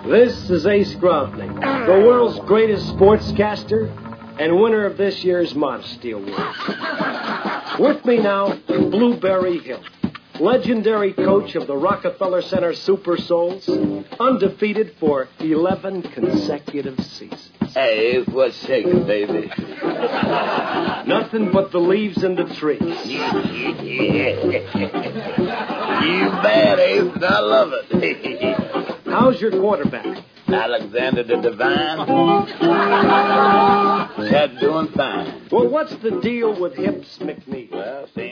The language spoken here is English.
This is Ace Grovney, the world's greatest sportscaster and winner of this year's Modesty Award. With me now, Blueberry Hill, legendary coach of the Rockefeller Center Super Souls, undefeated for 11 consecutive seasons. Hey, what's shaking, baby? Nothing but the leaves and the trees. You bad, Ace. I love it. How's your quarterback? Alexander the Divine. Chad doing fine. Well, what's the deal with Hips McNeil? Well, see,